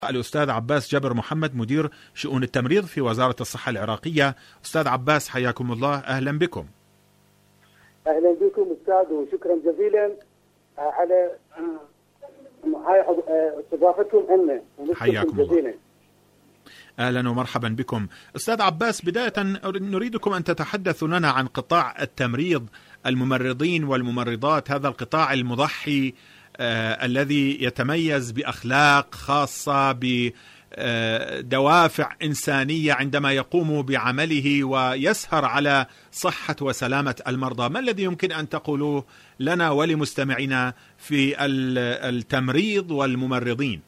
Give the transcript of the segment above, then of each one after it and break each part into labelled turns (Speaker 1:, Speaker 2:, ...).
Speaker 1: الأستاذ عباس جابر محمد مدير شؤون التمريض في وزارة الصحة العراقية. أستاذ عباس حياكم الله، أهلا بكم.
Speaker 2: أهلا بكم أستاذ، وشكرا جزيلا على استضافتكم لنا.
Speaker 1: حياكم الله، أهلا ومرحبا بكم. أستاذ عباس، بداية نريدكم أن تتحدثوا لنا عن قطاع التمريض، الممرضين والممرضات، هذا القطاع المضحي الذي يتميز بأخلاق خاصة، بدوافع إنسانية عندما يقوم بعمله ويسهر على صحة وسلامة المرضى. ما الذي يمكن أن تقولوه لنا ولمستمعينا في التمريض والممرضين؟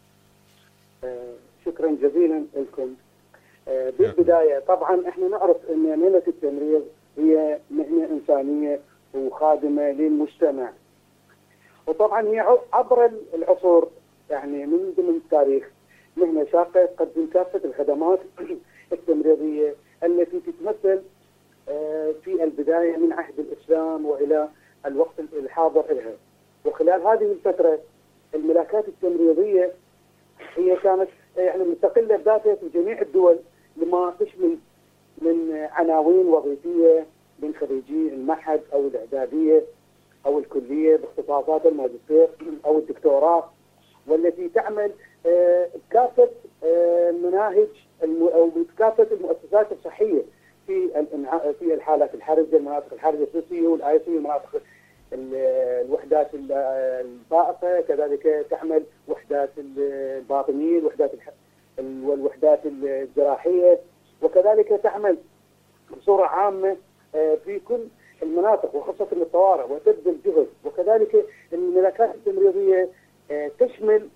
Speaker 2: شكرا جزيلا لكم. بالبداية طبعا احنا نعرف ان مهنة التمريض هي مهنة إنسانية وخادمة للمجتمع، وطبعا هي عبر العصور يعني من التاريخ مهنة شاقة تقدم كافة الخدمات التمريضية التي تتمثل في البداية من عهد الإسلام وإلى الوقت الحاضر لها. وخلال هذه الفترة الملاكات التمريضية هي كانت يعني مستقلة بذاتها في جميع الدول، لما تشمل من عناوين وظيفية من خريجي المعهد أو الإعدادية أو الكلية باختصاصات الماجستير أو الدكتوراه، والتي تعمل بكافة مناهج أو بكافة المؤسسات الصحية في الحالات الحرجة، المناطق الحرجة السي والآي سي، المناطق الوحدات الفائقة، كذلك تعمل وحدات الباطنية، والوحدات الجراحية، وكذلك تعمل بصورة عامة في كل المناطق وخاصة الطوارئ وتبذل جهد. وكذلك الملاكات التمريضية تشمل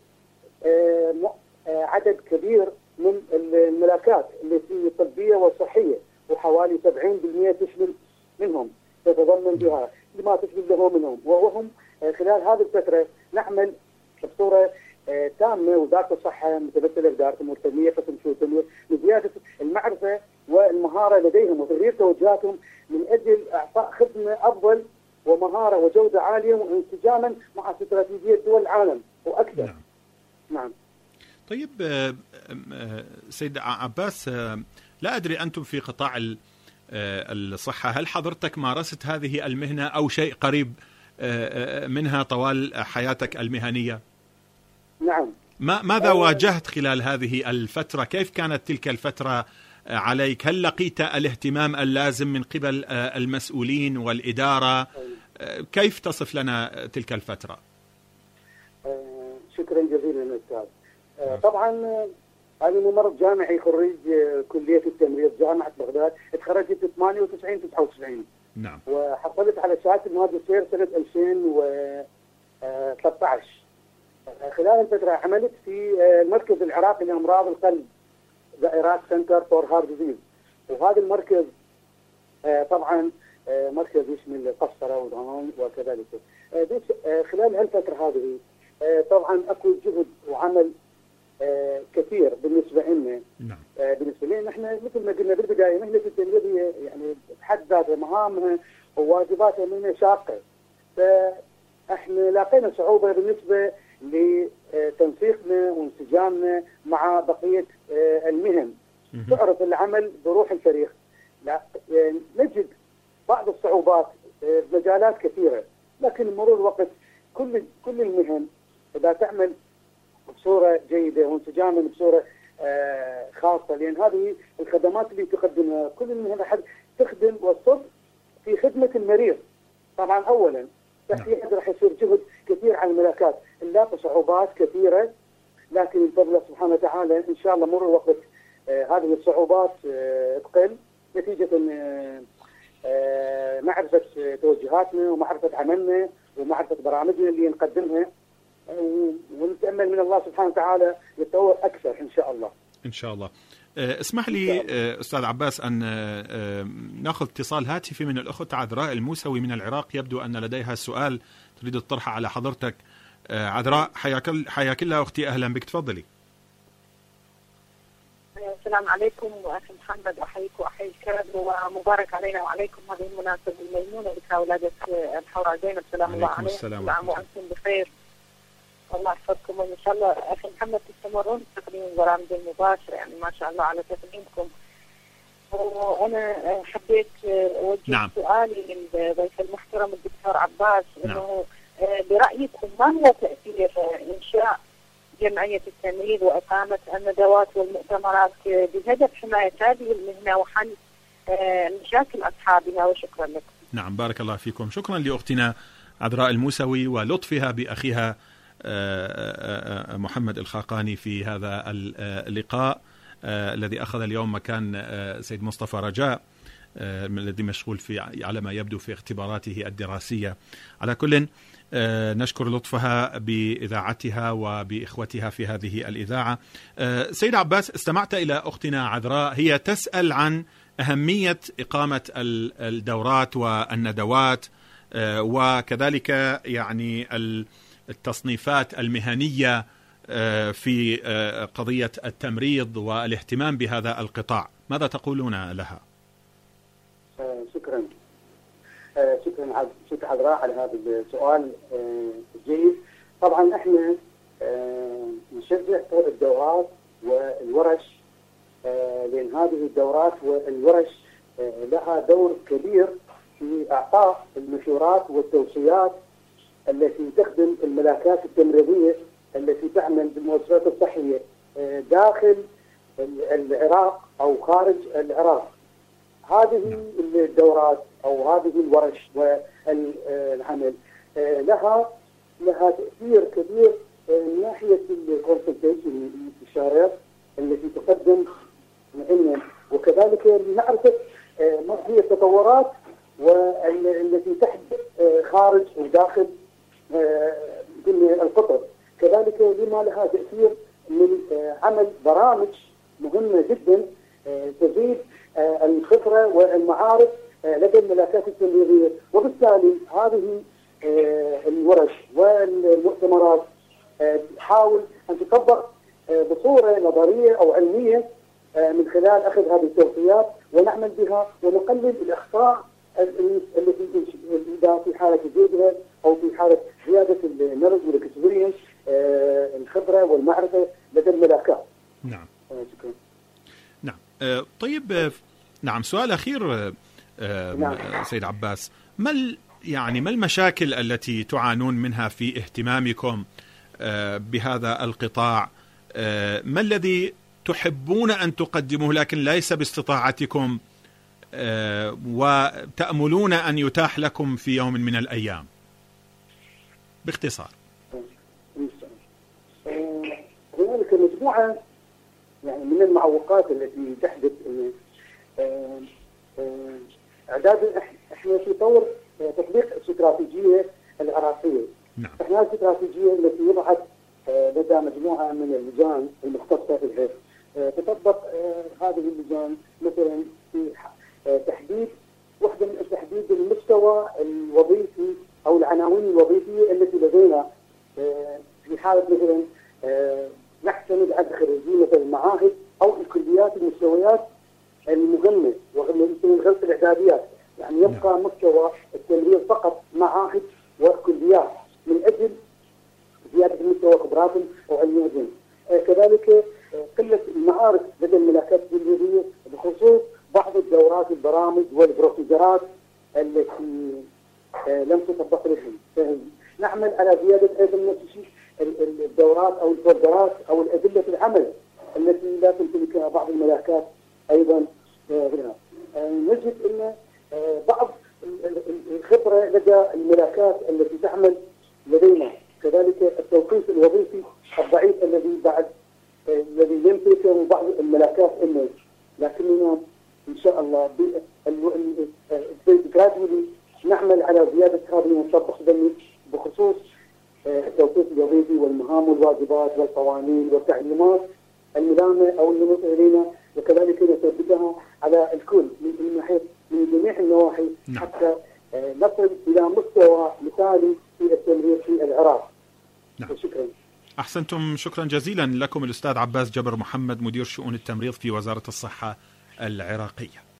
Speaker 2: عدد كبير من الملاكات التي الطبية والصحية، وحوالي 70% تشمل منهم تتضمن بها لما تشمل له منهم. وهم خلال هذه الفترة نعمل بصورة تامة، وزارة الصحة متمثلة بإدارة الأمور التنمية قسم شؤون التنمية لزيادة المعرفة والمهارة لديهم وتغيير توجهاتهم من أجل إعطاء خدمة أفضل ومهارة وجودة عالية وانسجاما مع استراتيجية دول العالم وأكثر. نعم.
Speaker 1: طيب سيد عباس، لا أدري أنتم في قطاع الصحة هل حضرتك مارست هذه المهنة أو شيء قريب منها طوال حياتك المهنية؟
Speaker 2: نعم.
Speaker 1: ماذا واجهت خلال هذه الفترة؟ كيف كانت تلك الفترة عليك؟ هل لقيت الاهتمام اللازم من قبل المسؤولين والإدارة؟ كيف تصف لنا تلك الفترة؟
Speaker 2: شكرا جزيلا أستاذ. طبعا أنا ممرض جامعي خريج كلية التمريض جامعة بغداد، تخرجت 98-99.
Speaker 1: نعم.
Speaker 2: وحصلت على شهادة الماجستير سنة 2013. خلال الفترة عملت في المركز العراقي لأمراض القلب، The Iraq Center for Heart Disease، وهذا المركز طبعا مركز يشمل قسطرة ودهان وكذلك. خلال هالفترة هذه طبعا اكو جهد وعمل كثير بالنسبة لنا.
Speaker 1: نعم.
Speaker 2: بالنسبة لنا احنا مثل ما قلنا بالبداية مهنة التمريض هي يعني بحد ذاتها مهامها وواجباتها مهنة شاقة، فاحنا لاقينا صعوبة بالنسبة لتنسيقنا وانسجامنا مع بقية المهن. تعرف العمل بروح الفريق، نجد بعض الصعوبات بمجالات كثيرة، لكن مرور الوقت كل المهن إذا تعمل بصورة جيدة وانسجاما بصورة خاصة، لأن هذه الخدمات اللي تقدمها كل المهن راح تخدم والصب في خدمة المريض. طبعا أولا تحديدا راح يصير جهد كثير على الملاكات، نلاقي صعوبات كثيرة، لكن بفضل الله سبحانه وتعالى إن شاء الله مرور الوقت هذه الصعوبات تقل نتيجة معرفة توجهاتنا ومعرفة عملنا ومعرفة برامجنا اللي نقدمها، ونتأمل من الله سبحانه وتعالى يتطور أكثر إن شاء الله.
Speaker 1: إن شاء الله. اسمح لي أستاذ عباس أن نأخذ اتصال هاتفي من الأخت عذراء الموسوي من العراق، يبدو أن لديها سؤال تريد الطرح على حضرتك. عذراء حياك الله أختي، أهلا بك، تفضلي.
Speaker 3: السلام عليكم وأخي محمد، أحييك وأحيي الكرم ومبارك علينا وعليكم هذه المناسبة الميمونة بك ولادة الحورة زينب، سلام الله عليكم. كل عام وأنتم بخير. الله يحفظكم وإن شاء الله أخي محمد تستمرون بتقديم البرامج المباشرة، يعني ما شاء الله على تقديمكم. وأنا حبيت أوجه سؤالي للضيف المحترم الدكتور عباس، إنه برأيكم ما هو تأثير إنشاء جمعية التمريض وإقامة الندوات والمؤتمرات بهدف حماية هذه المهنة وحل مشاكل أصحابها؟ وشكرا لكم.
Speaker 1: نعم، بارك الله فيكم. شكرا لأختنا عذراء الموسوي ولطفها بأخيها محمد الخاقاني في هذا اللقاء الذي أخذ اليوم مكان سيد مصطفى رجاء الذي مشغول على ما يبدو في اختباراته الدراسية. على كل نشكر لطفها بإذاعتها وبإخوتها في هذه الإذاعة. سيد عباس، استمعت إلى أختنا عذراء، هي تسأل عن أهمية إقامة الدورات والندوات وكذلك يعني التصنيفات المهنية في قضية التمريض والاهتمام بهذا القطاع. ماذا تقولون لها؟
Speaker 2: شكرا عذراء على هذا السؤال الجيد. طبعا احنا نشجع طور الدورات والورش، لأن هذه الدورات والورش لها دور كبير في إعطاء المشورات والتوصيات التي تخدم الملاكات التمريضية التي تعمل بالمؤسسات الصحية داخل العراق أو خارج العراق. هذه الدورات أو هذه الورش والعمل لها تأثير كبير من ناحية الكونسلتيشن، الاستشارات التي تقدم لنا، وكذلك لمعرفة ما هي التطورات والتي تحدث خارج وداخل القطر. كذلك لما لها تأثير من عمل برامج مهمة جدا تزيد الخبرة والمعارف لدى الملاكات التمريضية. وبالتالي هذه الورش والمؤتمرات تحاول أن تطبق بصورة نظرية أو علمية من خلال أخذ هذه التوصيات ونعمل بها ونقلل الأخطاء التي إذا في حالة وجودها أو في حالة زيادة النرج والاكسبيرينس الخبرة والمعرفة لدى الملاكات.
Speaker 1: نعم.
Speaker 2: شكرا.
Speaker 1: نعم. طيب، نعم، سؤال أخير سيد عباس، ما المشاكل التي تعانون منها في اهتمامكم بهذا القطاع؟ ما الذي تحبون أن تقدموه لكن ليس باستطاعتكم وتأملون أن يتاح لكم في يوم من الأيام؟ باختصار.
Speaker 2: هنالك مجموعة يعني من المعوقات التي تحدث. اعداد احنا في طور تطبيق الاستراتيجيه العراقيه.
Speaker 1: نعم.
Speaker 2: احنا الاستراتيجيه التي وضعت لدى مجموعه من اللجان المختصه في الحفظ. تطبق هذه اللجان مثلا في تحديد وحده من تحديد المستوى الوظيفي او العناوين الوظيفيه التي لدينا في حاله مثلا نعتمد على خريجين مثلا المعاهد او الكليات المستويات المهمه ومثل غرفه الاعداديات، يعني يبقى مستوى التمريض فقط معاهد وكليات من اجل زياده مستوى خبراتهم وعلمهم. كذلك قله المعارف لدى الملاكات التمريضيه بخصوص بعض الدورات البرامج والبروسيجرات التي لم تطبق لهم. نعمل على زياده ايضا الدورات او البروجرات او الادله العمل التي لا تمتلكها بعض الملاكات ايضا هنا. نجد ان بعض الخبره لدى الملاكات التي تعمل لدينا، كذلك التوقيت الوظيفي الضعيف الذي يمتلكه بعض الملاكات انه، لكننا ان شاء الله جرادولي نعمل على زياده هذه المنطقه بخصوص التوقيت الوظيفي والمهام والواجبات والقوانين والتعليمات الملامه او المنوطه الينا، وكذلك نثبتها على الكل من جميع النواحي.
Speaker 1: نعم.
Speaker 2: حتى نصل الى مستوى مثالي في التمريض في العراق.
Speaker 1: نعم.
Speaker 2: شكرا.
Speaker 1: أحسنتم، شكرا جزيلا لكم الأستاذ عباس جبر محمد، مدير شؤون التمريض في وزارة الصحة العراقية.